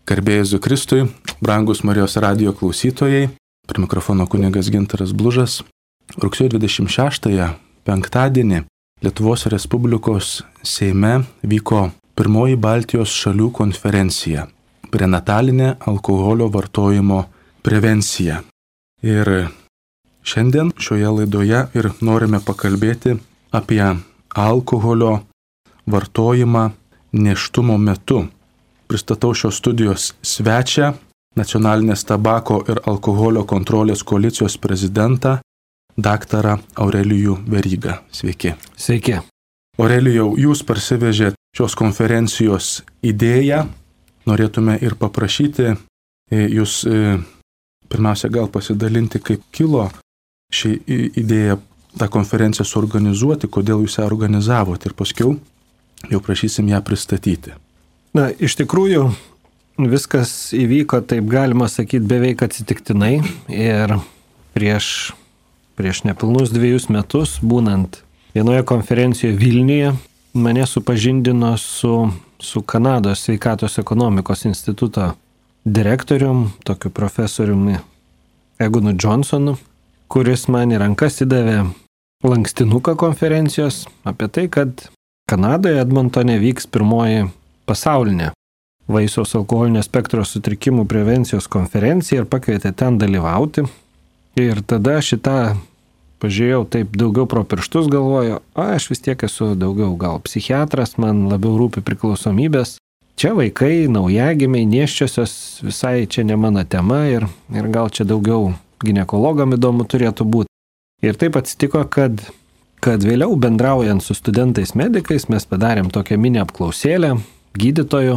Garbė Jėzui Kristui, brangus Marijos radijo klausytojai, prie mikrofono kunigas Gintaras Blužas. Rugsėjo 26-ąją, penktadienį, Lietuvos Respublikos Seime vyko pirmoji Baltijos šalių konferencija – prenatalinė alkoholio vartojimo prevencija. Ir šiandien šioje laidoje ir norime pakalbėti apie alkoholio vartojimą nėštumo metu. Pristatau šios studijos svečią, Nacionalinės tabako ir alkoholio kontrolės koalicijos prezidentą, daktarą Aurelijų Verygą. Sveiki. Sveiki. Aurelijau, jūs parsivežėte šios konferencijos idėją. Norėtume ir paprašyti jūs pirmiausia gal pasidalinti, kaip kilo ši idėja tą konferenciją suorganizuoti, kodėl jūs ją organizavote ir paskiau jau prašysim ją pristatyti. Na, iš tikrųjų, viskas įvyko, taip galima sakyti, beveik atsitiktinai ir prieš nepilnus 2 metus, būnant vienoje konferencijoje Vilniuje, mane supažindino su Kanados sveikatos ekonomikos instituto direktorium, tokiu profesoriumi Egonu Johnsonu, kuris man į rankas įdavė lankstinuką konferencijos apie tai, kad Kanadoje Edmontone vyks pirmoji pasaulinė vaisiaus alkoholinio spektro sutrikimų prevencijos konferencija ir pakvietė ten dalyvauti. Ir tada šitą pažiūrėjau taip daugiau pro pirštus, galvoju, aš vis tiek esu daugiau gal psichiatras, man labiau rūpi priklausomybės. Čia vaikai, naujagimiai, nėščiosios, visai čia ne mano tema ir gal čia daugiau ginekologam įdomu turėtų būti. Ir taip atsitiko, kad vėliau bendraujant su studentais medikais mes padarėm tokią mini apklausėlę gydytojų,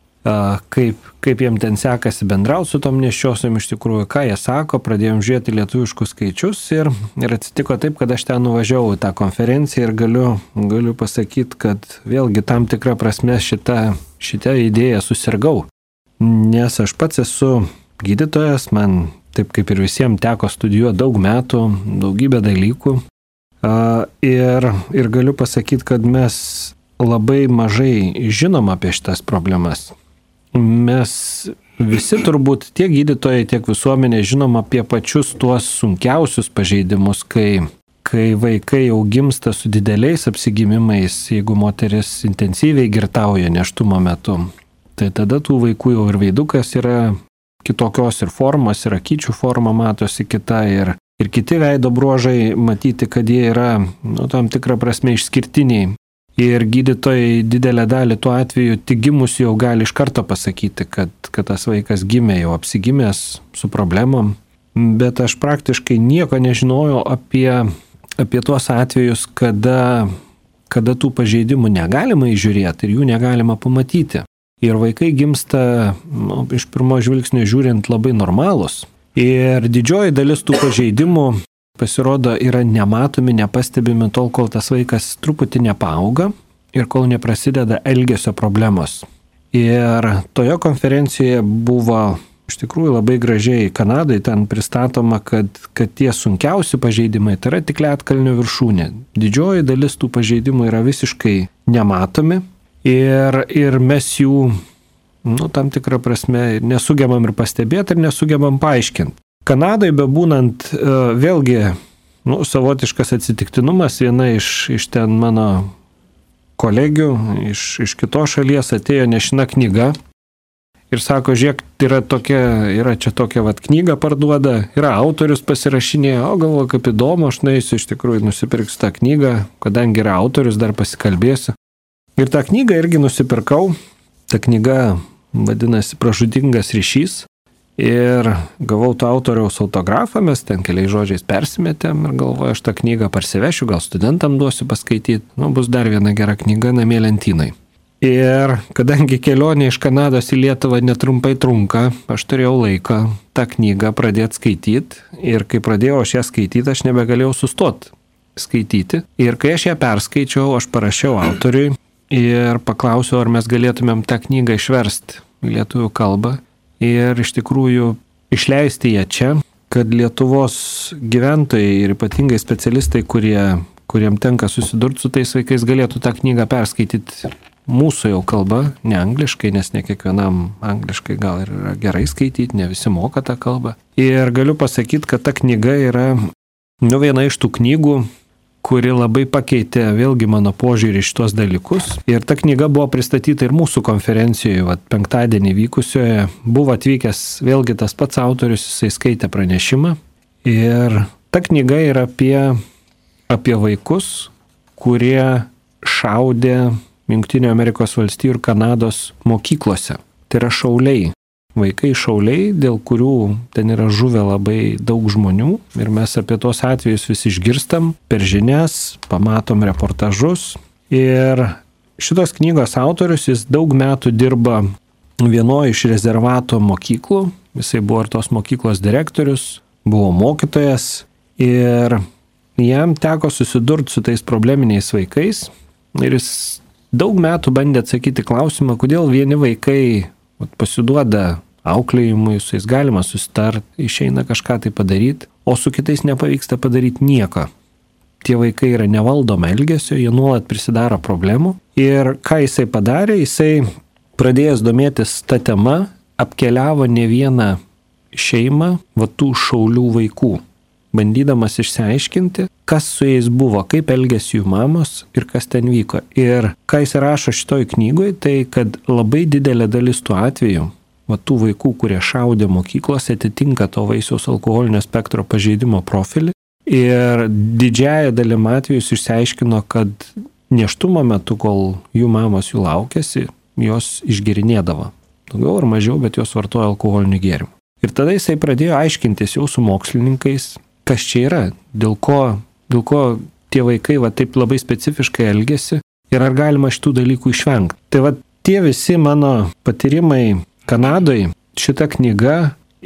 kaip jiem ten sekasi bendrauti su tom nėščiosiom iš tikrųjų, ką jie sako, pradėjom žiūrėti lietuviškus skaičius ir atsitiko taip, kad aš ten nuvažiavau į tą konferenciją ir galiu pasakyti, kad vėlgi tam tikrą prasme šitą idėją susirgau, nes aš pats esu gydytojas, man taip kaip ir visiems teko studijuoti daug metų, daugybę dalykų ir galiu pasakyti, kad mes labai mažai žinom apie šitas problemas. Mes visi turbūt tiek gydytojai, tiek visuomenė žinom apie pačius tuos sunkiausius pažeidimus, kai vaikai jau gimsta su dideliais apsigimimais, jeigu moteris intensyviai girtauja nėštumo metu. Tai tada tų vaikų jau ir veidukas yra kitokios ir formos, ir akyčių forma matosi kita ir kiti veido bruožai matyti, kad jie yra tam tikrą prasme išskirtiniai. Ir gydytojai didelę dalį tuo atveju tik gimus jau gali iš karto pasakyti, kad tas vaikas gimė jau apsigimęs su problemom. Bet aš praktiškai nieko nežinojau apie tuos atvejus, kada tų pažeidimų negalima įžiūrėti ir jų negalima pamatyti. Ir vaikai gimsta, iš pirmo žvilgsnio žiūrint, labai normalūs. Ir didžioji dalis tų pažeidimų pasirodo yra nematomi, nepastebimi tol, kol tas vaikas truputį nepaauga ir kol neprasideda elgesio problemos. Ir toje konferencijoje buvo iš tikrųjų labai gražiai Kanadai ten pristatoma, kad tie sunkiausi pažeidimai tai yra tik ledkalnio viršūnė. Didžioji dalis tų pažeidimų yra visiškai nematomi ir mes jų tam tikrą prasme nesugebam ir pastebėti ir nesugebam paaiškinti. Kanadai bebūnant vėlgi savotiškas atsitiktinumas, viena iš ten mano kolegių iš kitos šalies atėjo nešina knyga ir sako, žiūrėk, yra čia tokia knyga parduoda, yra autorius pasirašinėja, o galvoju, kaip įdomu, aš nueisiu iš tikrųjų nusipirksiu tą knygą, kadangi yra autorius, dar pasikalbėsiu. Ir tą knygą irgi nusipirkau, ta knyga vadinasi Pražūtingas ryšys. Ir gavau to autoriaus autografą, mes ten keliais žodžiais persimetėm ir galvoju, aš tą knygą parsivešiu, gal studentam duosiu paskaityti, bus dar viena gera knyga namie lentynai. Ir kadangi kelionė iš Kanados į Lietuvą netrumpai trunka, aš turėjau laiką tą knygą pradėti skaityti ir kai pradėjau aš ją skaityti, aš nebegalėjau sustoti skaityti. Ir kai aš ją perskaičiau, aš parašiau autoriui ir paklausiau, ar mes galėtumėm tą knygą išversti į lietuvių kalbą. Ir iš tikrųjų išleisti ją čia, kad Lietuvos gyventojai ir ypatingai specialistai, kuriem tenka susidurti su tais vaikais, galėtų tą knygą perskaityti mūsų jau kalba, ne angliškai, nes ne kiekvienam angliškai gal ir yra gerai skaityti, ne visi moka tą kalbą. Ir galiu pasakyti, kad ta knyga yra viena iš tų knygų, kuri labai pakeitė vėlgi mano požiūrį į šitos dalykus. Ir ta knyga buvo pristatyta ir mūsų konferencijoje, penktadienį vykusioje. Buvo atvykęs vėlgi tas pats autorius, jisai skaitė pranešimą. Ir ta knyga yra apie vaikus, kurie šaudė Jungtinių Amerikos valstijų ir Kanados mokyklose. Tai yra šauliai. Vaikai šauliai, dėl kurių ten yra žuvę labai daug žmonių. Ir mes apie tos atvejus vis išgirstam per žinias, pamatom reportažus. Ir šitos knygos autorius, jis daug metų dirba vienoje iš rezervato mokyklų. Jisai buvo ir tos mokyklos direktorius, buvo mokytojas. Ir jam teko susidurti su tais probleminiais vaikais. Ir jis daug metų bandė atsakyti klausimą, kodėl vieni vaikai pasiduoda auklėjimui, su jais galima susitart, išeina kažką tai padaryti, o su kitais nepavyksta padaryti nieko. Tie vaikai yra nevaldoma elgesio, jie nuolat prisidaro problemų. Ir ką jisai padarė, jisai pradėjęs domėtis tą temą, apkeliavo ne vieną šeimą tų šaulių vaikų, bandydamas išsiaiškinti, kas su jais buvo, kaip elgėsi jų mamos ir kas ten vyko. Ir ką jis rašo šitoj knygoj, tai kad labai didelė dalis tų atvejų, tų vaikų, kurie šaudė mokyklose, atitinka to vaisiaus alkoholinio spektro pažeidimo profilį. Ir didžiąją dalim atvejus išsiaiškino, kad nėštumo metu, kol jų mamos jų laukėsi, jos išgerinėdavo. Daugiau ar mažiau, bet jos vartoja alkoholinių gėrimų. Ir tada jisai pradėjo aiškintis jau su mokslininkais, kas čia yra, dėl ko tie vaikai taip labai specifiškai elgesi ir ar galima šitų dalykų išvengti. Tai tie visi mano patyrimai Kanadoje, šita knyga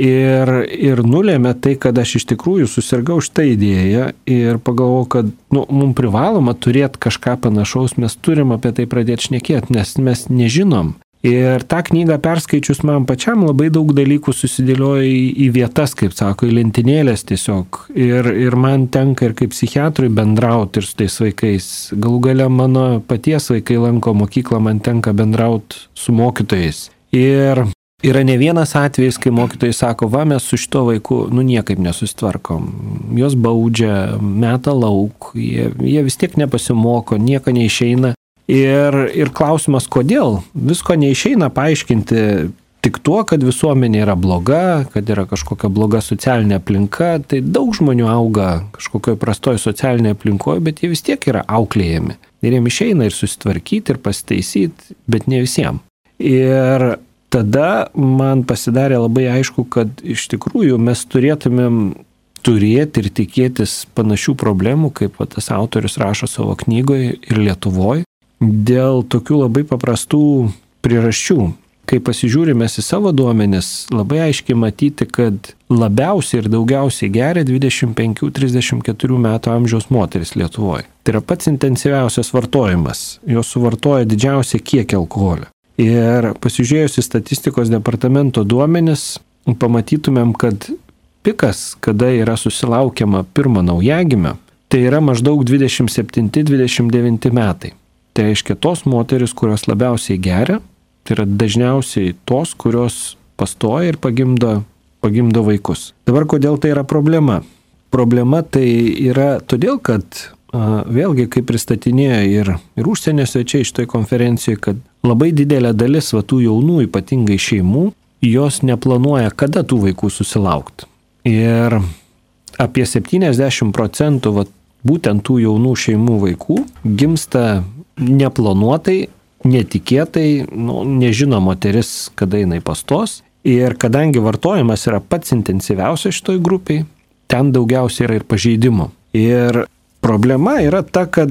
ir nulėmė tai, kad aš iš tikrųjų susirgau šitą idėją ir pagalvojau, kad mums privaloma turėti kažką panašaus, mes turim apie tai pradėti šnekėti, nes mes nežinom. Ir tą knygą perskaičius man pačiam labai daug dalykų susidėliojo į vietas, kaip sako, į lentynėlės tiesiog. Ir man tenka ir kaip psichiatrui bendrauti ir su tais vaikais. Galų gale mano paties vaikai lanko mokyklą, man tenka bendrauti su mokytojais. Ir yra ne vienas atvejis, kai mokytojai sako, mes su šito vaiku niekaip nesusitvarkom. Jos baudžia, meta lauk, jie vis tiek nepasimoko, nieko neišeina. Ir klausimas, kodėl? Visko neišeina paaiškinti tik tuo, kad visuomenė yra bloga, kad yra kažkokia bloga socialinė aplinka. Tai daug žmonių auga kažkokioje prastoje socialinėje aplinkoje, bet jie vis tiek yra auklėjami. Ir jiems išeina ir susitvarkyti, ir pasitaisyti, bet ne visiems. Ir tada man pasidarė labai aišku, kad iš tikrųjų mes turėtumėm turėti ir tikėtis panašių problemų, kaip tas autorius rašo savo knygoje ir Lietuvoje. Dėl tokių labai paprastų priežasčių. Kai pasižiūrime į savo duomenis, labai aiškiai matyti, kad labiausiai ir daugiausiai geria 25-34 metų amžiaus moteris Lietuvoje. Tai yra pats intensyviausias vartojimas. Jos suvartoja didžiausią kiekį alkoholio. Ir pasižiūrėjus į statistikos departamento duomenis, pamatytumėm, kad pikas, kada yra susilaukiama pirmo naujagimio, tai yra maždaug 27-29 metai. Tai reiškia tos moteris, kurios labiausiai geria, tai yra dažniausiai tos, kurios pastoja ir pagimdo vaikus. Dabar kodėl tai yra problema? Problema tai yra todėl, kad vėlgi, kaip pristatinėjo ir užsienio svečiai šitoj konferencijoje, kad labai didelė dalis tų jaunų, ypatingai šeimų, jos neplanuoja, kada tų vaikų susilaukti. Ir apie 70% būtent tų jaunų šeimų vaikų gimsta neplanuotai, netikėtai, nežino moteris, kada jinai pastos. Ir kadangi vartojimas yra pats intensyviausias šitoj grupiai, ten daugiausiai yra ir pažeidimų. Ir problema yra ta, kad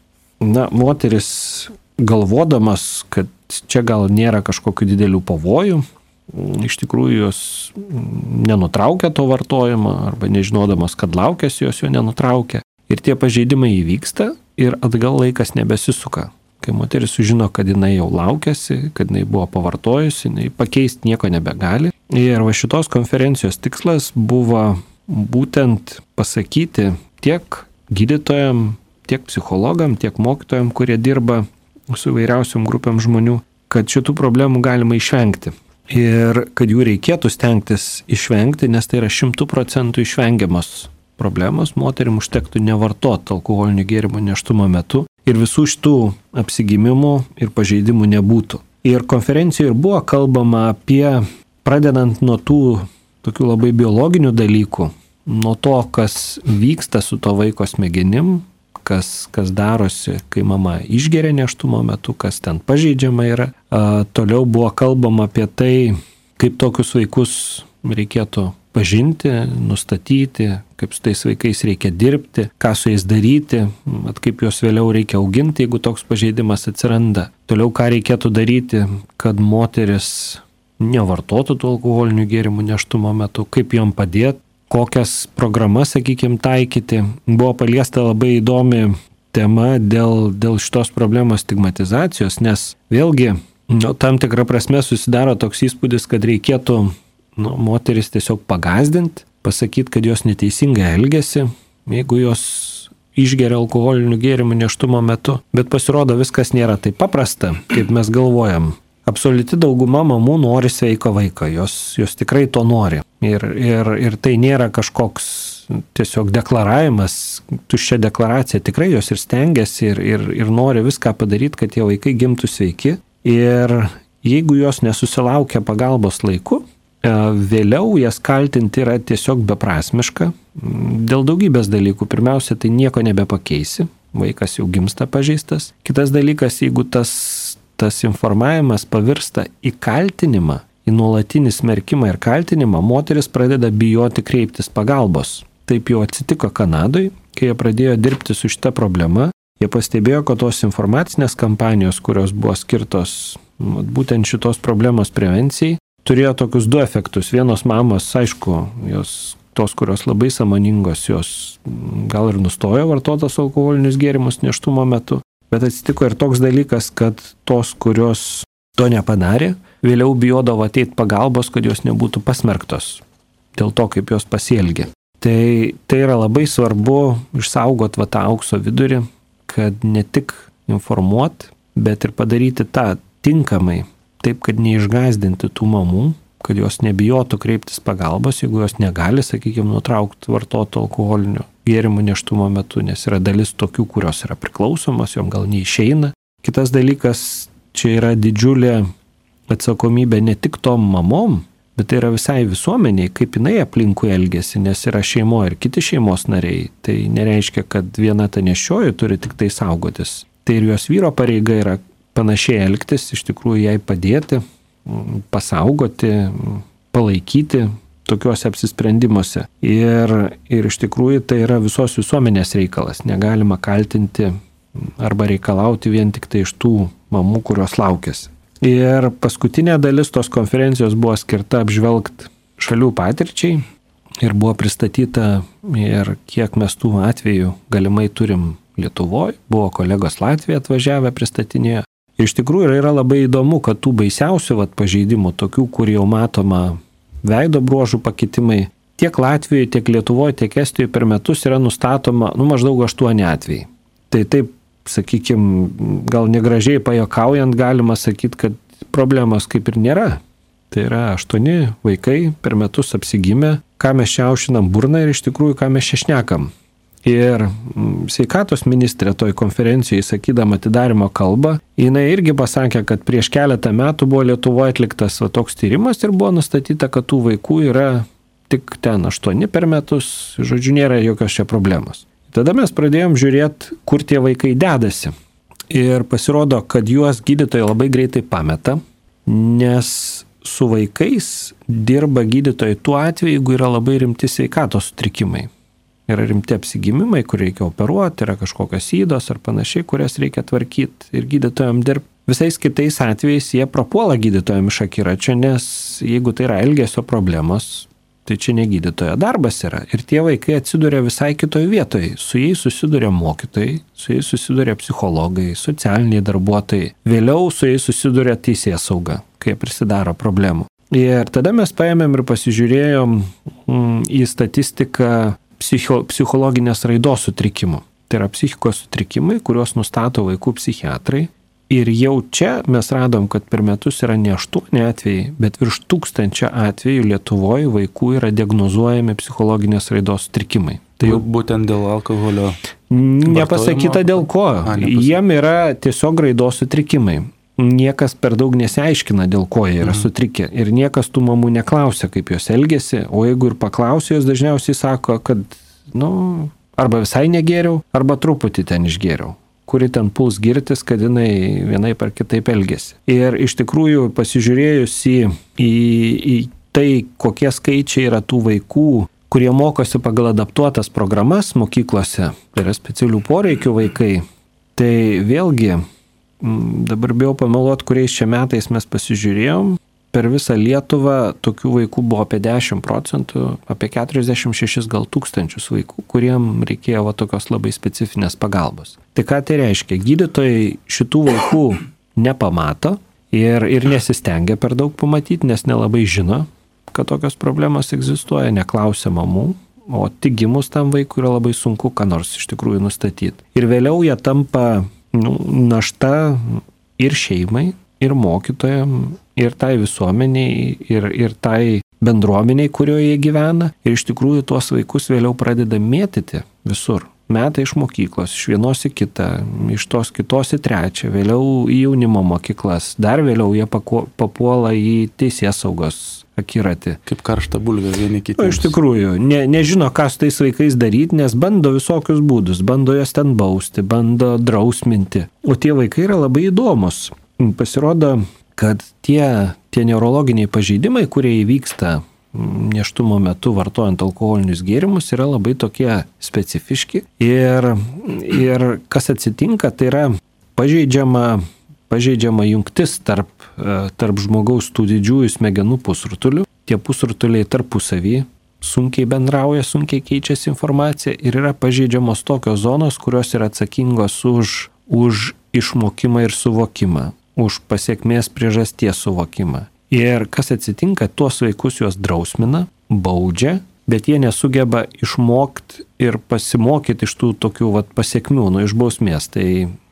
moteris galvodamas, kad čia gal nėra kažkokių didelių pavojų, iš tikrųjų jos nenutraukia to vartojimo, arba nežinodamas, kad laukėsi, jos jo nenutraukia. Ir tie pažeidimai įvyksta ir atgal laikas nebesisuka. Kai moteris sužino, kad jinai jau laukėsi, kad jinai buvo pavartojusi, jinai pakeisti nieko nebegali. Ir šitos konferencijos tikslas buvo būtent pasakyti tiek gydytojam, tiek psichologam, tiek mokytojam, kurie dirba su įvairiausiom grupėm žmonių, kad šitų problemų galima išvengti. Ir kad jų reikėtų stengtis išvengti, nes tai yra 100% išvengiamos problemos. Moterim užtektų nevartoti alkoholinių gėrimų nėštumo metu ir visų šitų apsigimimų ir pažeidimų nebūtų. Ir konferencijoje ir buvo kalbama apie, pradedant nuo tų tokių labai biologinių dalykų, nuo to, kas vyksta su to vaiko smegenim, kas darosi, kai mama išgeria nėštumo metu, kas ten pažeidžiama yra. Toliau buvo kalbama apie tai, kaip tokius vaikus reikėtų pažinti, nustatyti, kaip su tais vaikais reikia dirbti, ką su jais daryti, kaip juos vėliau reikia auginti, jeigu toks pažeidimas atsiranda. Toliau, ką reikėtų daryti, kad moteris nevartotų tų alkoholinių gėrimų nėštumo metu, kaip jom padėti, kokias programas, sakykime, taikyti. Buvo paliesta labai įdomi tema dėl šitos problemos stigmatizacijos, nes vėlgi, tam tikrą prasme susidaro toks įspūdis, kad reikėtų moteris tiesiog pagazdinti, pasakyti, kad jos neteisingai elgesi, jeigu jos išgeria alkoholinių gėrimų nėštumo metu. Bet pasirodo, viskas nėra taip paprasta, kaip mes galvojam. Absoliuti dauguma mamų nori sveiko vaiko, jos tikrai to nori. Ir tai nėra kažkoks tiesiog deklaravimas, tuščia deklaracija. Tikrai jos ir stengiasi ir nori viską padaryti, kad tie vaikai gimtų sveiki. Ir jeigu jos nesusilaukia pagalbos laiku, vėliau jas kaltinti yra tiesiog beprasmiška dėl daugybės dalykų. Pirmiausia, tai nieko nebepakeisi, vaikas jau gimsta pažeistas. Kitas dalykas, jeigu tas informavimas pavirsta į kaltinimą, į nuolatinį smerkimą ir kaltinimą, moteris pradeda bijoti kreiptis pagalbos. Taip jau atsitiko Kanadoje, kai jie pradėjo dirbti su šita problema. Jie pastebėjo, kad tos informacinės kampanijos, kurios buvo skirtos būtent šitos problemos prevencijai, turėjo tokius du efektus. Vienos mamos, aišku, tos, kurios labai sąmoningos, jos gal ir nustojo vartotas alkoholinius gėrimus nėštumo metu, bet atsitiko ir toks dalykas, kad tos, kurios to nepadarė, vėliau bijodavo ateiti pagalbos, kad jos nebūtų pasmerktos dėl to, kaip jos pasielgė. Tai yra labai svarbu išsaugoti tą aukso vidurį, kad ne tik informuoti, bet ir padaryti tą tinkamai, taip, kad neišgazdinti tų mamų, kad jos nebijotų kreiptis pagalbos, jeigu jos negali, sakykime, nutraukti vartoti alkoholinių gėrimų nėštumo metu, nes yra dalis tokių, kurios yra priklausomos, jom gal neišeina. Kitas dalykas, čia yra didžiulė atsakomybė ne tik tom mamom, bet tai yra visai visuomeniai, kaip jinai aplinkui elgesi, nes yra šeimoje ir kiti šeimos nariai. Tai nereiškia, kad viena ta nėščioji turi tik tai saugotis. Tai ir jos vyro pareiga yra panašiai elgtis, iš tikrųjų jai padėti, pasaugoti, palaikyti tokiuose apsisprendimuose. Ir iš tikrųjų tai yra visos visuomenės reikalas. Negalima kaltinti arba reikalauti vien tik tai iš tų mamų, kurios laukėsi. Ir paskutinė dalis tos konferencijos buvo skirta apžvelgti šalių patirčiai ir buvo pristatyta ir kiek mes tų atvejų galimai turim Lietuvoje. Buvo kolegos Latvija atvažiavę pristatinėje. Ir iš tikrųjų yra labai įdomu, kad tų baisiausių pažeidimų, tokių, kur jau matoma veido bruožų pakitimai, tiek Latvijoje, tiek Lietuvoje, tiek Estijoje per metus yra nustatoma maždaug 8 atvejai. Tai taip, sakykime, gal negražiai pajuokaujant galima sakyti, kad problemos kaip ir nėra. Tai yra 8 vaikai per metus apsigimę, ką mes čia aušinam burną ir iš tikrųjų, ką mes čia šnekam. Ir sveikatos ministrė toj konferencijoje, sakydama atidarimo kalbą, jinai irgi pasakė, kad prieš keletą metų buvo Lietuvoje atliktas toks tyrimas ir buvo nustatyta, kad tų vaikų yra tik ten 8 per metus, žodžiu, nėra jokios čia problemos. Tada mes pradėjom žiūrėti, kur tie vaikai dedasi. Ir pasirodo, kad juos gydytojai labai greitai pameta, nes su vaikais dirba gydytojai tuo atveju, jeigu yra labai rimti sveikatos sutrikimai. Yra rimti apsigimimai, kur reikia operuoti, yra kažkokios ydos ar panašiai, kurias reikia tvarkyti ir gydytojams dirbti. Visais kitais atvejais jie prapuola gydytojams iš akiračio, nes jeigu tai yra elgesio problemos, tai čia ne gydytojo darbas yra. Ir tie vaikai atsiduria visai kitoje vietoje. Su jais susiduria mokytojai, su jais susiduria psichologai, socialiniai darbuotojai. Vėliau su jais susiduria teisėsauga, kai prisidaro problemų. Ir tada mes paėmėm ir pasižiūrėjom į statistiką psichologinės raidos sutrikimų. Tai yra psichikos sutrikimai, kuriuos nustato vaikų psichiatrai. Ir jau čia mes radom, kad per metus yra ne 8 atvejai, bet virš 1000 atvejų Lietuvoje vaikų yra diagnozuojami psichologinės raidos sutrikimai. Tai jau būtent dėl alkoholio. Nepasakyta dėl ko. Jiem yra tiesiog raidos sutrikimai. Niekas per daug nesiaiškina, dėl ko jie yra sutrikę. Ir niekas tų mamų neklausia, kaip jos elgesi. O jeigu ir paklausia, jos dažniausiai sako, kad, arba visai negėriau, arba truputį ten išgėriau. Kuri ten puls girtis, kad jinai vienaip ar kitaip elgesi. Ir iš tikrųjų pasižiūrėjus į tai, kokie skaičiai yra tų vaikų, kurie mokosi pagal adaptuotas programas mokyklose, tai yra specialių poreikių vaikai, tai vėlgi, dabar bijau pameluoti, kuriais čia metais mes pasižiūrėjom, per visą Lietuvą tokių vaikų buvo apie 10%, apie 46 gal tūkstančius vaikų, kuriem reikėjo tokios labai specifinės pagalbos. Tai ką tai reiškia? Gydytojai šitų vaikų nepamato ir nesistengia per daug pamatyti, nes nelabai žino, kad tokios problemos egzistuoja, neklausia mamų, o tik gimus tam vaikui yra labai sunku ką nors iš tikrųjų nustatyti. Ir vėliau jie tampa našta ir šeimai, ir mokytojam, ir tai visuomeniai, ir tai bendruomeniai, kurioje jie gyvena. Ir iš tikrųjų tuos vaikus vėliau pradeda mėtyti visur. Meta iš mokyklos, iš vienos į kitą, iš tos kitos į trečią, vėliau į jaunimo mokyklas, dar vėliau jie papuola į teisėsaugos akiratį. Kaip karšta bulvė vieni kitiems. Iš tikrųjų, nežino, ką su tais vaikais daryti, nes bando visokius būdus, bando jas ten bausti, bando drausminti. O tie vaikai yra labai įdomus. Pasirodo, kad tie neurologiniai pažeidimai, kurie įvyksta nėštumo metu vartojant alkoholinius gėrimus, yra labai tokie specifiški. Ir kas atsitinka, tai yra pažeidžiama jungtis tarp žmogaus tų didžiųjų smegenų pusrutulių. Tie pusrutuliai tarpusavy sunkiai bendrauja, sunkiai keičiasi informacija ir yra pažeidžiamos tokios zonos, kurios yra atsakingos už išmokimą ir suvokimą, už pasiekmės priežasties suvokimą. Ir kas atsitinka, tuos vaikus juos drausmina, baudžia, bet jie nesugeba išmokti ir pasimokyti iš tų tokių pasiekmių, iš bausmės. Tai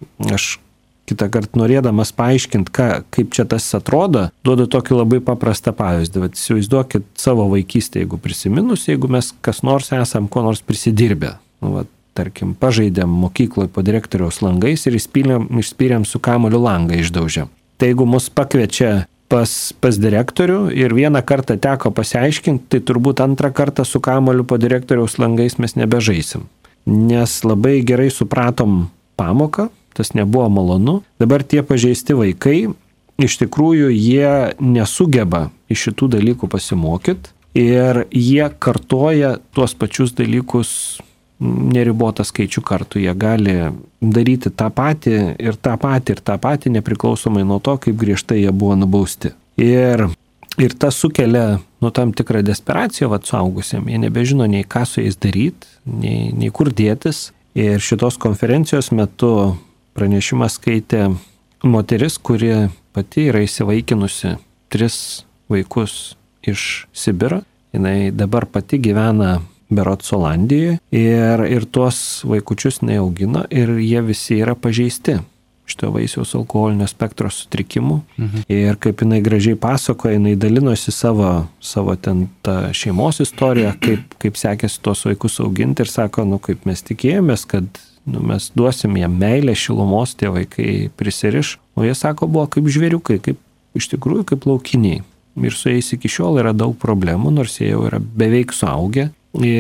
aš kitą kartą norėdamas paaiškinti, kaip čia tas atrodo, duodu tokį labai paprastą pavyzdį. Įsivaizduokit savo vaikystę, jeigu prisiminus, jeigu mes kas nors esam ko nors prisidirbę. Tarkim, pažaidėm mokykloje po direktoriaus langais ir išspyrėm su kamuoliu langą išdaužėm. Tai jeigu mus pakviečia pas direktorių ir vieną kartą teko pasiaiškinti, tai turbūt antrą kartą su kamuoliu po direktoriaus langais mes nebežaisim. Nes labai gerai supratom pamoką, tas nebuvo malonu. Dabar tie pažeisti vaikai, iš tikrųjų jie nesugeba iš šitų dalykų pasimokyti ir jie kartoja tuos pačius dalykus neribotą skaičių kartų. Jie gali daryti tą patį ir tą patį, nepriklausomai nuo to, kaip griežtai jie buvo nubausti. Ir tas sukelia tam tikrą desperaciją suaugusiam. Jie nebežino nei ką su jais daryti, nei kur dėtis. Ir šitos konferencijos metu pranešimą skaitė moteris, kuri pati yra įsivaikinusi 3 vaikus iš Sibiro. Jinai dabar pati gyvena berods Olandijoje ir tuos vaikučius neaugina ir jie visi yra pažeisti šito vaisiaus alkoholinio spektro sutrikimų. Ir kaip jinai gražiai pasakoja, jinai dalinosi savo ten tą šeimos istoriją, kaip sekėsi tuos vaikus auginti ir sako, kaip mes tikėjomės, kad mes duosim jiem meilę, šilumos, tie vaikai prisiriš, o jie sako, buvo kaip žvėriukai, iš tikrųjų kaip laukiniai. Ir su jais iki šiol yra daug problemų, nors jie jau yra beveik suaugę.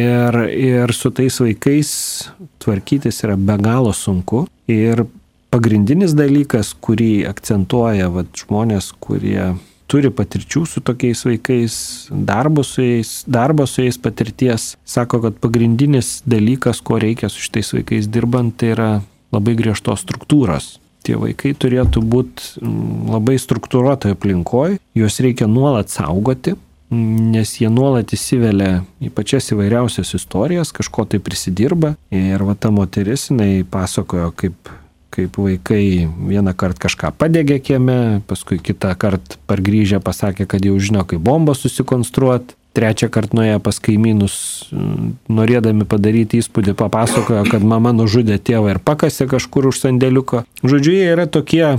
Ir su tais vaikais tvarkytis yra be galo sunku. Ir pagrindinis dalykas, kurį akcentuoja žmonės, kurie turi patirčių su tokiais vaikais, darbo su jais patirties, sako, kad pagrindinis dalykas, ko reikia su šitais vaikais dirbant, tai yra labai griežtos struktūros. Tie vaikai turėtų būti labai struktūruotoje aplinkoje, juos reikia nuolat saugoti, nes jie nuolat įsivelia į pačias įvairiausias istorijas, kažko tai prisidirba. Ir ta moteris, jinai pasakojo, kaip vaikai vieną kartą kažką padegė kieme, paskui kitą kartą pargrįžę pasakė, kad jau žino, kaip bombą susikonstruoti. Trečią kartą nuėjo pas kaimynus, norėdami padaryti įspūdį, papasakojo, kad mama nužudė tėvą ir pakasė kažkur už sandėliuko. Žodžiu, jie yra tokie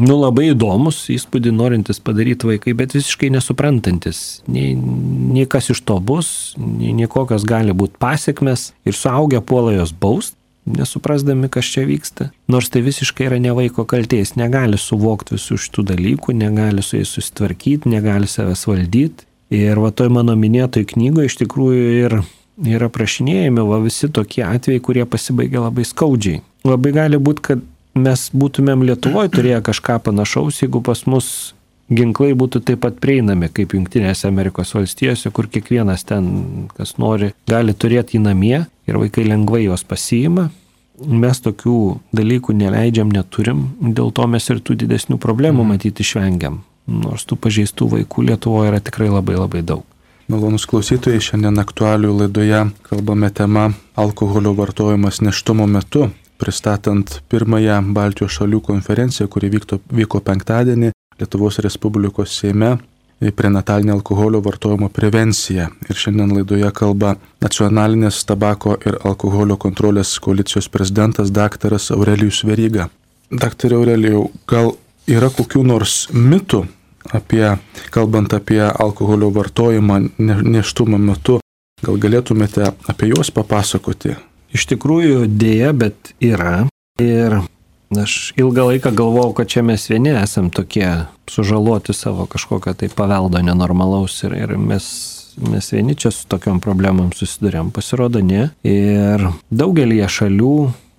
labai įdomus, įspūdį norintis padaryti vaikai, bet visiškai nesuprantantis, nei kas iš to bus, nei kokios gali būti pasiekmes ir suaugę puola jos baust, nesuprasdami, kas čia vyksta. Nors tai visiškai yra ne vaiko kaltė, jis negali suvokti visų šitų dalykų, negali su jais susitvarkyti, negali savęs valdyti. Ir va toj mano minėtoj knygoje iš tikrųjų yra aprašinėjami visi tokie atvejai, kurie pasibaigia labai skaudžiai. Labai gali būti, kad mes būtumėm Lietuvoje turėję kažką panašaus, jeigu pas mus ginklai būtų taip pat prieinami kaip Jungtinėse Amerikos valstijose, kur kiekvienas ten, kas nori, gali turėti jį namie ir vaikai lengvai juos pasiima. Mes tokių dalykų neleidžiam, neturim, dėl to mes ir tų didesnių problemų matyti išvengiam. Nors tų pažeistų vaikų Lietuvoje yra tikrai labai labai daug. Malonus klausytojai, šiandien aktualių laidoje kalbame tema alkoholio vartojimas nėštumo metu, pristatant pirmąją Baltijos šalių konferenciją, kuri vyko penktadienį Lietuvos Respublikos Seime, prenatalinė alkoholio vartojimo prevencija. Ir šiandien laidoje kalba Nacionalinės tabako ir alkoholio kontrolės koalicijos prezidentas daktaras Aurelijus Veryga. Daktare Aurelijau, gal yra kokių nors mitų kalbant apie alkoholio vartojimą nėštumo metu, gal galėtumėte apie juos papasakoti? Iš tikrųjų dėja, bet yra. Ir aš ilgą laiką galvojau, kad čia mes vieni esam tokie sužaloti savo kažkokio tai paveldo nenormalaus ir mes vieni čia su tokiom problemom susidurėm. Pasirodo ne. Ir daugelį šalių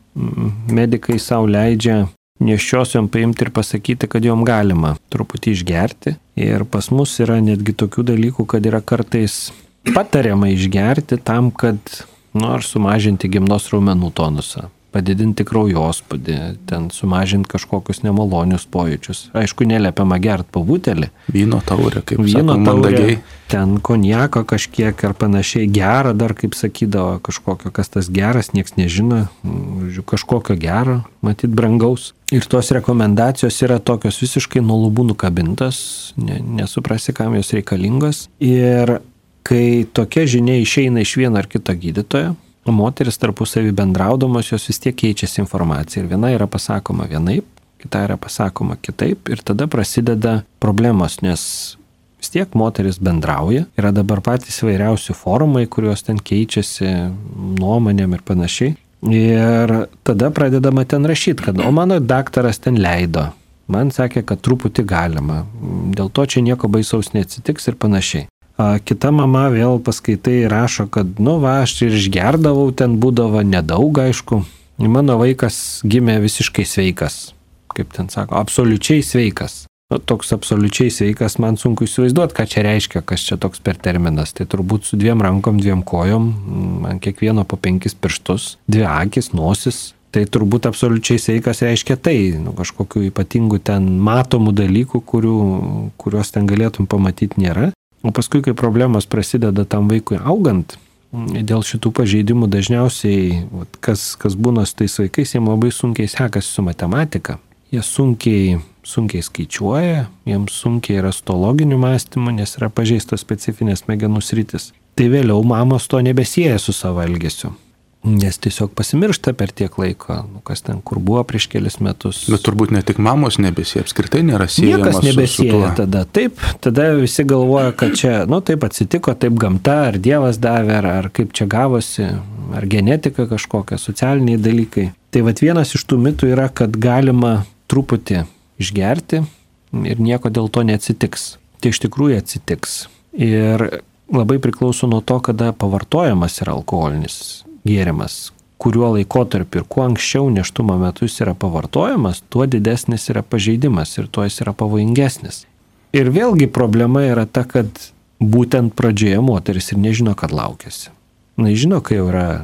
medikai savo leidžia nėščiosiom paimti ir pasakyti, kad jom galima truputį išgerti. Ir pas mus yra netgi tokių dalykų, kad yra kartais patariama išgerti tam, kad ar sumažinti gimdos raumenų tonusą, padidinti kraujospūdį, ten sumažinti kažkokius nemalonius pojūčius. Aišku, neliepiama gerti po butelį. Vyno taurė, kaip sako mandagiai. Ten konjako kažkiek ar panašiai, gera dar, kaip sakydavo, kažkokio, kas tas geras, nieks nežino, kažkokio gero, matyt, brangaus. Ir tos rekomendacijos yra tokios visiškai nuo lubų nukabintas, nesuprasi, kam jos reikalingos. Ir kai tokia žinia išeina iš vieno ar kito gydytojo, moteris tarpusavį bendraudamos, jos vis tiek keičiasi informacija. Ir viena yra pasakoma vienaip, kita yra pasakoma kitaip. Ir tada prasideda problemos, nes vis tiek moteris bendrauja. Yra dabar patys įvairiausių forumai, kuriuos ten keičiasi nuomonėm ir panašiai. Ir tada pradedama ten rašyti, kad o mano daktaras ten leido. Man sakė, kad truputį galima. Dėl to čia nieko baisaus neatsitiks ir panašiai. Kita mama vėl paskaitai rašo, kad aš ir išgerdavau, ten būdavo nedaug, aišku. Mano vaikas gimė visiškai sveikas, kaip ten sako, absoliučiai sveikas. Toks absoliučiai sveikas, man sunku įsivaizduoti, ką čia reiškia, kas čia toks per terminas. Tai turbūt su 2 rankom, 2 kojom, man kiekvieno po 5 pirštus, 2 akis, nosis. Tai turbūt absoliučiai sveikas reiškia tai, kažkokių ypatingų ten matomų dalykų, kuriuos ten galėtum pamatyti nėra. O paskui, kai problemos prasideda tam vaikui augant, dėl šitų pažeidimų dažniausiai, kas būna su tais vaikais, jiems labai sunkiai sekasi su matematika. Jie sunkiai skaičiuoja, jiems sunkiai yra su to loginiu mąstymu, nes yra pažeistos specifinės smegenų sritis. Tai vėliau mamos to nebesieja su savo elgesiu. Nes tiesiog pasimiršta per tiek laiko, kas ten, kur buvo prieš kelis metus. Bet turbūt ne tik mamos nebesieja, apskritai nėra siejama niekas nebesieja tada. Taip, tada visi galvoja, kad čia, taip atsitiko, taip gamta, ar Dievas davė, ar kaip čia gavosi, ar genetika kažkokia, socialiniai dalykai. Tai vienas iš tų mitų yra, kad galima truputį išgerti ir nieko dėl to neatsitiks. Tai iš tikrųjų atsitiks. Ir labai priklauso nuo to, kada pavartojamas yra alkoholinis gėrimas, kuriuo laikotarpiu ir kuo anksčiau nėštumo metu jis yra pavartojamas, tuo didesnis yra pažeidimas ir tuo jis yra pavojingesnis. Ir vėlgi problema yra ta, kad būtent pradžioje moteris ir nežino, kad laukiasi. Žino, kai jau yra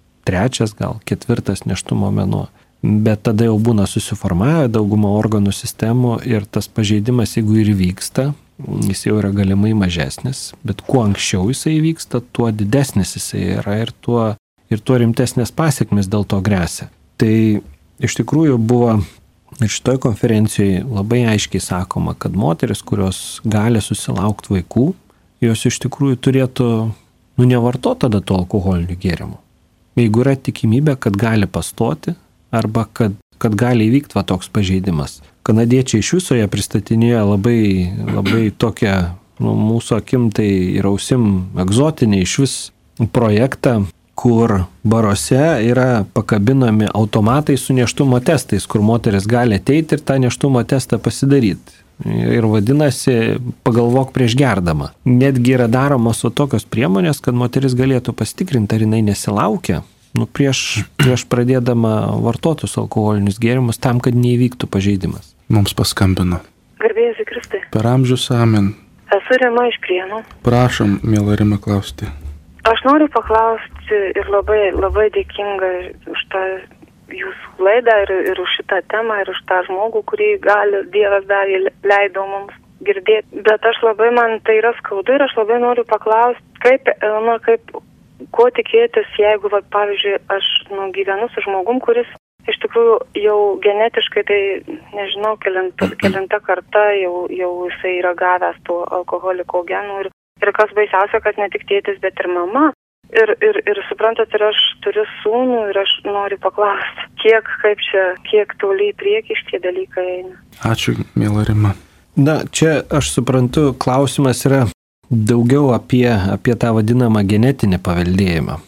3, gal 4 nėštumo mėnuo, bet tada jau būna susiformavę dauguma organų sistemų ir tas pažeidimas, jeigu ir vyksta, jis jau yra galimai mažesnis, bet kuo anksčiau jisai vyksta, tuo didesnis jisai yra ir tuo rimtesnės pasiekmes dėl to gresia. Tai iš tikrųjų buvo ir šitoj konferencijoje labai aiškiai sakoma, kad moteris, kurios gali susilaukti vaikų, jos iš tikrųjų turėtų nevartoti tada to alkoholinių gėrimų. Jeigu yra tikimybė, kad gali pastoti arba kad gali įvykti toks pažeidimas, Kanadiečiai iš viso ją pristatinėjo labai tokią, mūsų akim tai ir ausim egzotinį iš vis projektą, kur baruose yra pakabinami automatai su nėštumo testais, kur moteris gali ateiti ir tą nėštumo testą pasidaryti. Ir vadinasi, pagalvok prieš gerdama. Netgi yra daromos tokios priemonės, kad moteris galėtų pasitikrinti, ar jinai nesilaukia, prieš pradėdama vartotus alkoholinius gėrimus, tam, kad neįvyktų pažeidimas. Mums paskambino. Garbėjus Kristai. Per amžius amen. Esu Rima iš Prienų. Prašom, miela Rima, klausti. Aš noriu paklausti ir labai dėkinga už tą jūsų laidą ir už šitą temą ir už tą žmogų, kurį Dievas leido mums girdėti. Bet man tai yra skaudu ir aš labai noriu paklausti, kaip ko tikėtis, jeigu, pavyzdžiui, aš gyvenu su žmogum, kuris iš tikrųjų jau genetiškai, tai nežinau, kelinta karta jau jisai yra gavęs tų alkoholiko genų ir kas baisiausia, kad ne tik tėtis, bet ir mama. Ir suprantat, ir aš turiu sūnų ir aš noriu paklausti, kiek toli į priekį šitie dalykai eina. Ačiū, miela Rima. Na, čia aš suprantu, klausimas yra daugiau apie tą vadinamą genetinį paveldėjimą.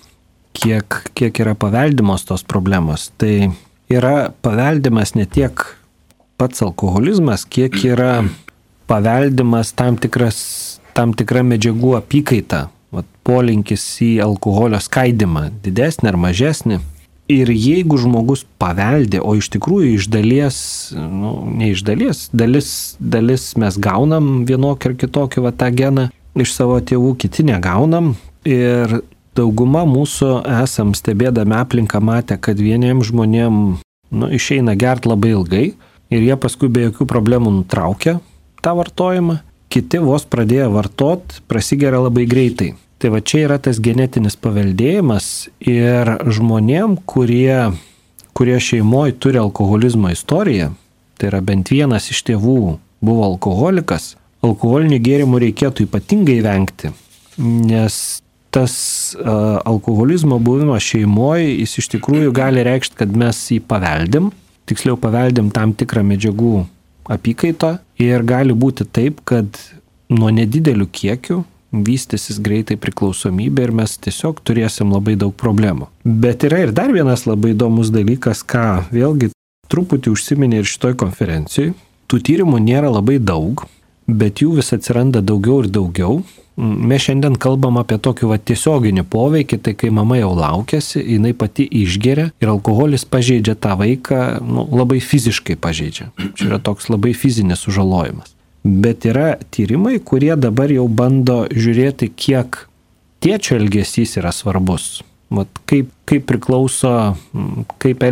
Kiek yra paveldimos tos problemos. Tai yra paveldimas ne tiek pats alkoholizmas, kiek yra paveldimas tam tikra medžiagų apykaita, polinkis į alkoholio skaidymą, didesnį ar mažesnį. Ir jeigu žmogus paveldė, o iš tikrųjų iš dalies, ne iš dalies, dalis mes gaunam vienokį ar kitokį tą geną, iš savo tėvų kiti negaunam ir dauguma mūsų esam stebėdami aplinką matę, kad vieniem žmonėm išeina gert labai ilgai ir jie paskui be jokių problemų nutraukia tą vartojimą, kiti vos pradėję vartot prasigeria labai greitai. Tai va čia yra tas genetinis paveldėjimas ir žmonėm, kurie šeimoje turi alkoholizmo istoriją, tai yra bent vienas iš tėvų buvo alkoholikas, alkoholinių gėrimų reikėtų ypatingai vengti, nes tas alkoholizmo buvimas šeimoje, jis iš tikrųjų gali reikšti, kad mes jį paveldim, tiksliau paveldim tam tikrą medžiagų apykaitą ir gali būti taip, kad nuo nedidelių kiekių vystysis greitai priklausomybė ir mes tiesiog turėsim labai daug problemų. Bet yra ir dar vienas labai įdomus dalykas, ką vėlgi truputį užsiminė ir šitoj konferencijai. Tų tyrimų nėra labai daug, bet jų vis atsiranda daugiau ir daugiau. Mes šiandien kalbam apie tokį tiesioginį poveikį, tai kai mama jau laukiasi, jinai pati išgeria ir alkoholis pažeidžia tą vaiką, labai fiziškai pažeidžia. Čia yra toks labai fizinis sužalojimas. Bet yra tyrimai, kurie dabar jau bando žiūrėti, kiek tėčio elgesys yra svarbus. Kaip priklauso, kaip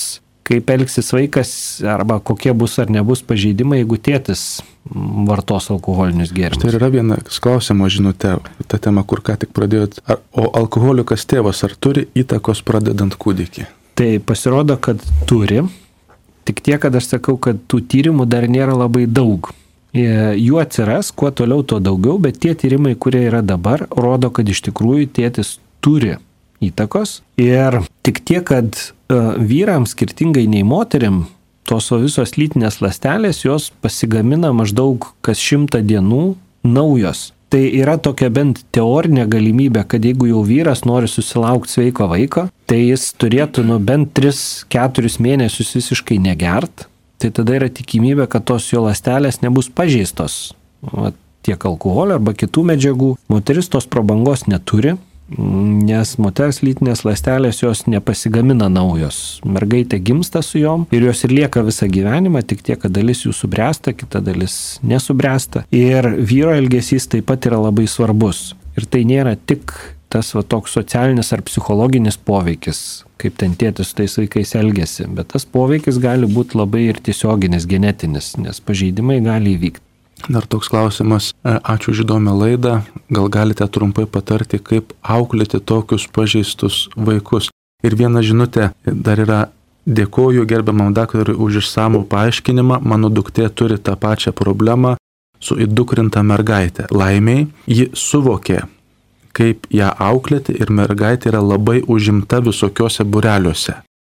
elgsis vaikas arba kokie bus ar nebus pažeidimai, jeigu tėtis vartos alkoholinius gėrimus. Tai yra vienas klausimas, žinote, ta tema, kur ką tik pradėjot. O alkoholikas tėvas ar turi įtakos pradedant kūdikį? Tai pasirodo, kad turi. Tik tiek, kad aš sakau, kad tų tyrimų dar nėra labai daug. Jų atsiras, kuo toliau, tuo daugiau, bet tie tyrimai, kurie yra dabar, rodo, kad iš tikrųjų tėtis turi įtakos. Ir tik tiek, kad vyrams skirtingai nei moterim, tos visos lytinės ląstelės, jos pasigamina maždaug kas 100 dienų naujos. Tai yra tokia bent teorinė galimybė, kad jeigu jau vyras nori susilaukti sveiko vaiko, tai jis turėtų bent 3-4 mėnesius visiškai negert. Tai tada yra tikimybė, kad tos jo ląstelės nebus pažeistos tiek alkoholio arba kitų medžiagų. Moteris tos prabangos neturi, nes moters lytinės ląstelės jos nepasigamina naujos. Mergaitė gimsta su jom ir jos ir lieka visą gyvenimą, tik tiek, kad dalis jų subręsta, kita dalis nesubręsta. Ir vyro elgesys taip pat yra labai svarbus. Ir tai nėra tik tas toks socialinis ar psichologinis poveikis, kaip ten tėtis su tais vaikais elgesi, bet tas poveikis gali būti labai ir tiesioginis, genetinis, nes pažeidimai gali įvykti. Dar toks klausimas, ačiū už įdomią laidą, gal galite trumpai patarti, kaip auklėti tokius pažeistus vaikus. Ir viena žinutė dar yra, dėkoju gerbiamam daktarui už išsamų paaiškinimą, mano duktė turi tą pačią problemą su įdukrinta mergaitė. Laimiai, ji suvokė, kaip ją auklėti ir mergaitė yra labai užimta visokiuose būreliuose.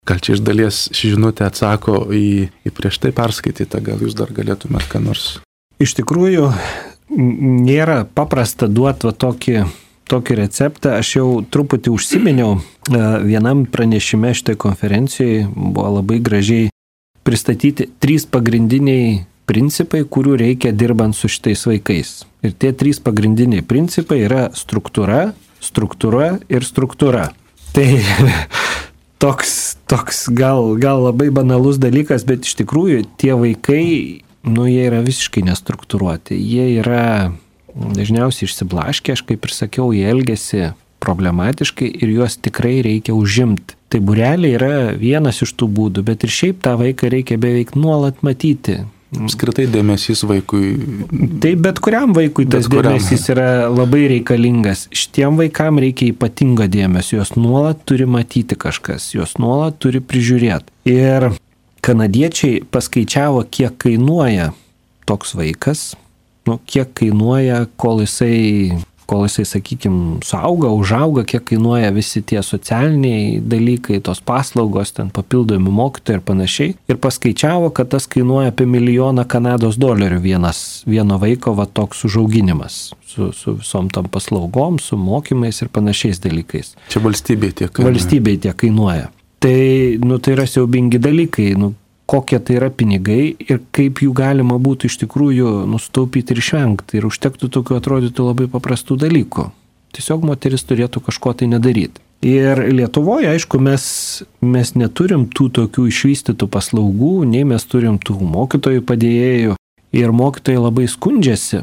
Gal čia iš dalies ši žinutė atsako į prieš tai perskaitytą, gal jūs dar galėtumėt ką nors? Iš tikrųjų, nėra paprasta duoti tokį receptą. Aš jau truputį užsiminiau vienam pranešime šitai konferencijai, buvo labai gražiai pristatyti 3 pagrindiniai principai, kurių reikia dirbant su šitais vaikais. Ir tie 3 pagrindiniai principai yra struktūra, struktūra ir struktūra. Tai toks gal labai banalus dalykas, bet iš tikrųjų tie vaikai, jie yra visiškai nestruktūruoti. Jie yra dažniausiai išsiblaškę, aš kaip ir sakiau, jie elgiasi problematiškai ir juos tikrai reikia užimti. Tai būreliai yra vienas iš tų būdų, bet ir šiaip tą vaiką reikia beveik nuolat matyti. Apskritai dėmesys vaikui. Tai bet kuriam vaikui tas dėmesys yra labai reikalingas. Šitiem vaikam reikia ypatingo dėmesio, juos nuolat turi matyti kažkas, juos nuolat turi prižiūrėti. Ir kanadiečiai paskaičiavo, kiek kainuoja toks vaikas, kiek kainuoja, kol jisai, sakykime, suauga, užauga, kiek kainuoja visi tie socialiniai dalykai, tos paslaugos, ten papildomi mokytojai ir panašiai. Ir paskaičiavo, kad tas kainuoja apie $1 milijoną Kanados dolerių vieno vaiko toks užauginimas su visom tom paslaugom, su mokymais ir panašiais dalykais. Čia valstybei tiek kainuoja. Valstybei tiek kainuoja. Tai, tai yra siaubingi dalykai, kokie tai yra pinigai ir kaip jų galima būtų iš tikrųjų sutaupyti ir išvengti. Ir užtektų tokių atrodytų labai paprastų dalykų. Tiesiog moteris turėtų kažko tai nedaryti. Ir Lietuvoje, aišku, mes neturim tų tokių išvystytų paslaugų, nei mes turim tų mokytojų padėjėjų. Ir mokytojai labai skundžiasi,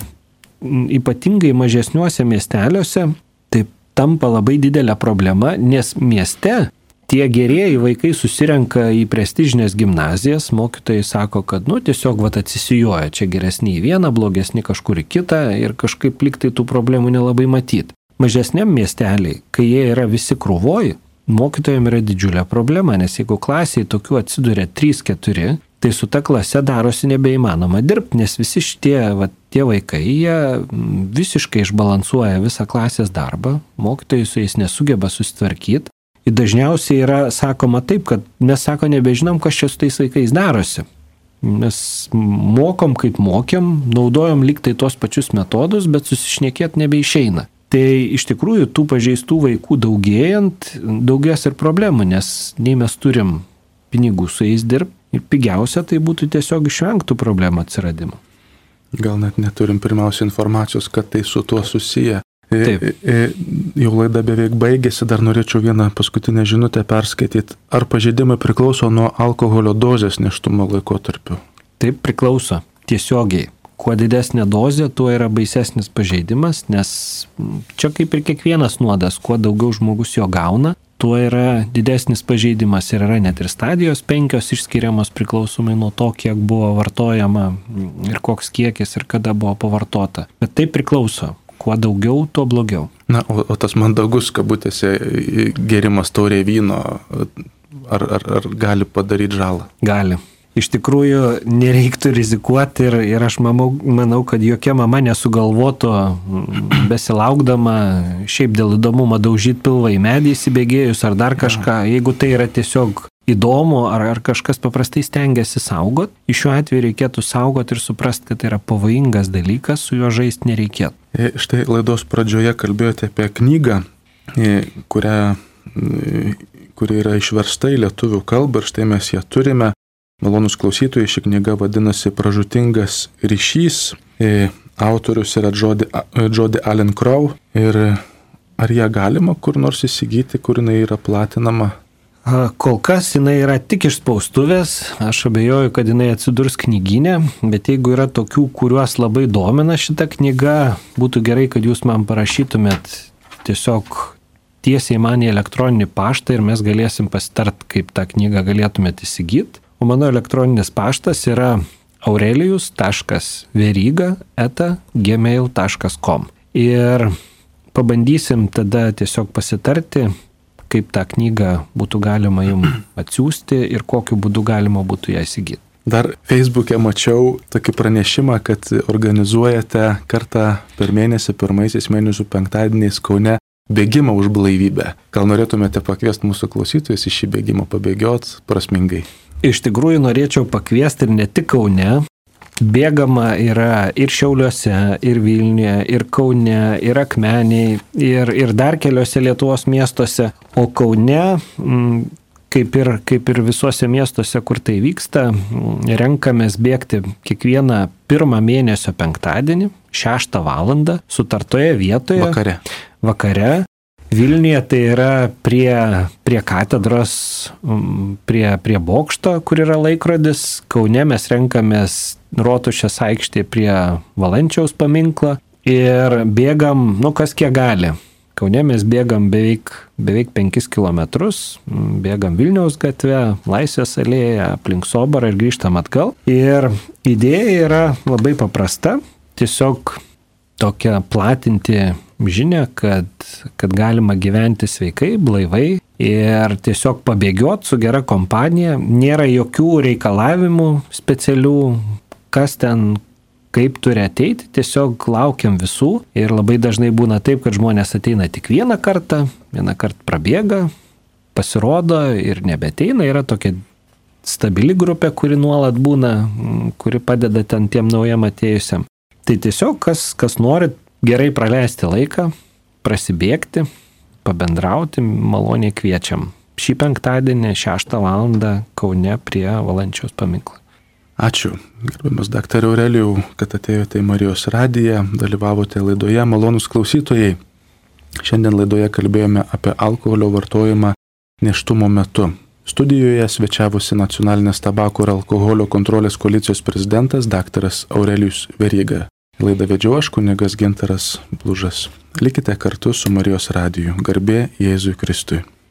ypatingai mažesniuose miesteliuose, tai tampa labai didelė problema, nes mieste tie gerieji vaikai susirenka į prestižinės gimnazijas, mokytojai sako, kad tiesiog atsisijuoja, čia geresni į vieną, blogesni kažkur į kitą ir kažkaip liktai tų problemų nelabai matyti. Mažesniam miesteliai, kai jie yra visi krūvoj, mokytojams yra didžiulė problema, nes jeigu klasiai tokių atsiduria 3-4, tai su ta klase darosi nebeįmanoma dirbti, nes visi tie vaikai, jie visiškai išbalansuoja visą klasės darbą, mokytojai su jais nesugeba susitvarkyti. Ir dažniausiai yra sakoma taip, kad mes nebežinom, kas čia su tais vaikais darosi. Mes mokom kaip mokėm, naudojom lyg tai tos pačius metodus, bet susišnekėti nebeišeina. Tai iš tikrųjų tų pažeistų vaikų daugėjant, daugės ir problemų, nes nei mes turim pinigų su jais dirbti ir pigiausia tai būtų tiesiog išvengtų problemų atsiradimo. Gal net neturim pirmiausia informacijos, kad tai su tuo susiję. Taip. Jau laida beveik baigėsi, dar norėčiau vieną paskutinę žinutę perskaityti. Ar pažeidimai priklauso nuo alkoholio dozės nėštumo laikotarpiu? Taip, priklauso. Tiesiogiai. Kuo didesnė dozė, tuo yra baisesnis pažeidimas, nes čia kaip ir kiekvienas nuodas, kuo daugiau žmogus jo gauna, tuo yra didesnis pažeidimas ir yra net ir stadijos 5 išskiriamos priklausomai nuo to, kiek buvo vartojama ir koks kiekis ir kada buvo pavartota. Bet tai priklauso. Kuo daugiau, tuo blogiau. Na, o tas mandagus, kabutėse, gėrimas taurė vyno, ar gali padaryti žalą? Gali. Iš tikrųjų, nereiktų rizikuoti ir aš manau, kad jokia mama nesugalvotų besilaukdama šiaip dėl įdomumo daužyti pilvą į medį įsibėgėjus ar dar kažką. Jeigu tai yra tiesiog įdomu ar kažkas paprastai stengiasi saugot, iš šiuo atveju reikėtų saugot ir suprasti, kad tai yra pavojingas dalykas, su juo žaisti nereikėtų. Štai laidos pradžioje kalbėjote apie knygą, kuri yra išversta į lietuvių kalbą ir štai mes ją turime. Malonūs klausytojai, ši knyga vadinasi Pražūtingas ryšys. Autorius yra Jodi Allen Crow. Ir ar ją galima kur nors įsigyti, kur jinai yra platinama? Kol kas jinai yra tik iš spaustuvės, aš abejoju, kad jinai atsidurs knygyne, bet jeigu yra tokių, kuriuos labai domina šita knyga, būtų gerai, kad jūs man parašytumėt tiesiog tiesiai man į elektroninį paštą ir mes galėsim pasitart, kaip tą knygą galėtumėt įsigyti. O mano elektroninis paštas yra aurelijus.veryga@gmail.com. Ir pabandysim tada tiesiog pasitarti, kaip tą knygą būtų galima jums atsiųsti ir kokiu būdu galima būtų ją įsigyti. Dar Facebook'e mačiau tokį pranešimą, kad organizuojate kartą per mėnesį, pirmaisiais mėnesių penktadieniais Kaune bėgimą už blaivybę. Gal norėtumėte pakviesti mūsų klausytojus į šį bėgimą pabėgioti prasmingai? Iš tikrųjų norėčiau pakviesti ir ne tik Kaune. Bėgama yra ir Šiauliuose, ir Vilniuje, ir Kaune, ir Akmenėje, ir dar keliose Lietuvos miestuose. O Kaune, kaip ir visuose miestuose, kur tai vyksta, renkamės bėgti kiekvieną pirmą mėnesio penktadienį, 6 valandą, sutartoje vietoje. Vakare. Vilniuje tai yra prie katedros, prie bokšto, kur yra laikrodis. Kaune mes renkamės Rotušės aikštėje prie Valančiaus paminklo ir bėgam, kas kiek gali. Kaune mes bėgam beveik 5 kilometrus, bėgam Vilniaus gatve, Laisvės alėje, aplink Soborą ir grįžtam atgal. Ir idėja yra labai paprasta, tiesiog tokia platinti žinia, kad galima gyventi sveikai, blaivai ir tiesiog pabėgioti su gera kompanija. Nėra jokių reikalavimų specialių, kas ten, kaip turi ateiti, tiesiog laukiam visų. Ir labai dažnai būna taip, kad žmonės ateina tik vieną kartą prabėga, pasirodo ir nebeteina. Yra tokia stabili grupė, kuri nuolat būna, kuri padeda ten tiem naujam atėjusiam. Tai tiesiog, kas nori gerai praleisti laiką, prasibėgti, pabendrauti, maloniai kviečiam. Šį penktadienį 6 valandą Kaune prie Valančiaus paminklo. Ačiū, gerbiamas daktarė Aurelijau, kad atėjote į Marijos radiją, dalyvavote laidoje, malonūs klausytojai. Šiandien laidoje kalbėjome apie alkoholio vartojimą nėštumo metu. Studijoje svečiavosi Nacionalinės tabako ir alkoholio kontrolės koalicijos prezidentas daktaras Aurelijus Veryga. Laidą vedžiau aš, kunigas Gintaras Blužas. Likite kartu su Marijos radiju. Garbė Jėzui Kristui.